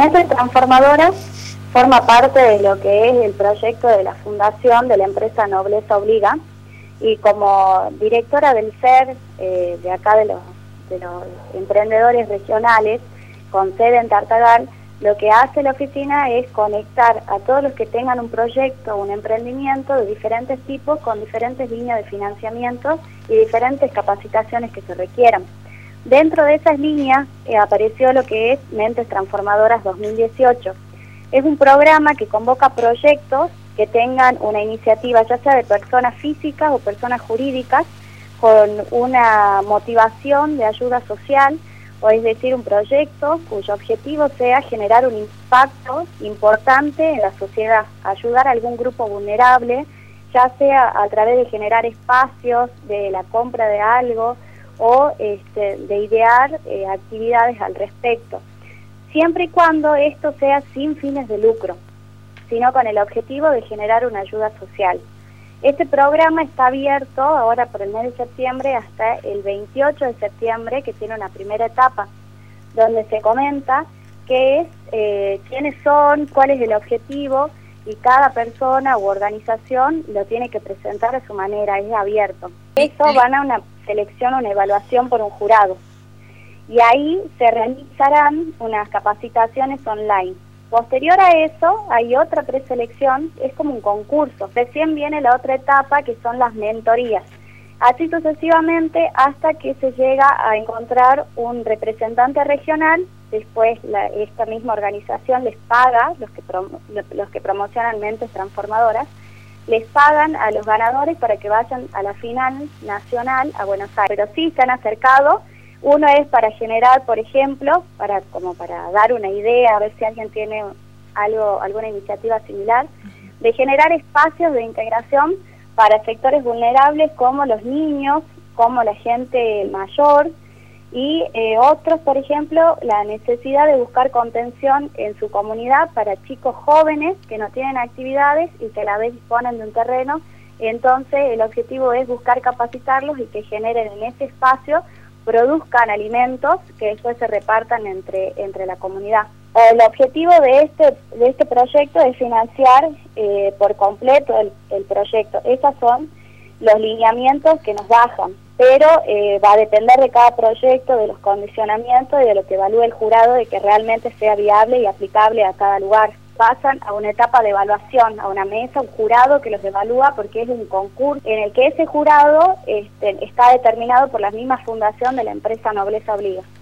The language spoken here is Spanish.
Mentes Transformadoras forma parte de lo que es el proyecto de la fundación de la empresa Nobleza Obliga, y como directora del FER, de acá de los emprendedores regionales, con sede en Tartagal, lo que hace la oficina es conectar a todos los que tengan un proyecto, un emprendimiento de diferentes tipos, con diferentes líneas de financiamiento y diferentes capacitaciones que se requieran. Dentro de esas líneas apareció lo que es Mentes Transformadoras 2018. Es un programa que convoca proyectos que tengan una iniciativa, ya sea de personas físicas o personas jurídicas, con una motivación de ayuda social, o es decir, un proyecto cuyo objetivo sea generar un impacto importante en la sociedad, ayudar a algún grupo vulnerable, ya sea a través de generar espacios de la compra de algo o de idear actividades al respecto, siempre y cuando esto sea sin fines de lucro, sino con el objetivo de generar una ayuda social. Este programa está abierto ahora por el mes de septiembre hasta el 28 de septiembre, que tiene una primera etapa, donde se comenta qué es, quiénes son, cuál es el objetivo, y cada persona u organización lo tiene que presentar a su manera, es abierto. Eso van a una selección, una evaluación por un jurado, y ahí se realizarán unas capacitaciones online. Posterior a eso, hay otra preselección, es como un concurso. Recién viene la otra etapa, que son las mentorías. Así sucesivamente hasta que se llega a encontrar un representante regional. Después esta misma organización les paga, los que promocionan Mentes Transformadoras, les pagan a los ganadores para que vayan a la final nacional a Buenos Aires. Pero sí se han acercado. Uno es para generar, por ejemplo, para dar una idea, a ver si alguien tiene alguna iniciativa similar, de generar espacios de integración para sectores vulnerables como los niños, como la gente mayor, y otros, por ejemplo, la necesidad de buscar contención en su comunidad para chicos jóvenes que no tienen actividades y que a la vez disponen de un terreno. Entonces el objetivo es buscar capacitarlos y que generen en ese espacio, produzcan alimentos que después se repartan entre la comunidad. El objetivo de este proyecto es financiar por completo el proyecto. Esos son los lineamientos que nos bajan, pero va a depender de cada proyecto, de los condicionamientos y de lo que evalúe el jurado, de que realmente sea viable y aplicable a cada lugar. Pasan a una etapa de evaluación, a una mesa, un jurado que los evalúa, porque es un concurso en el que ese jurado está determinado por la misma fundación de la empresa Nobleza Obliga.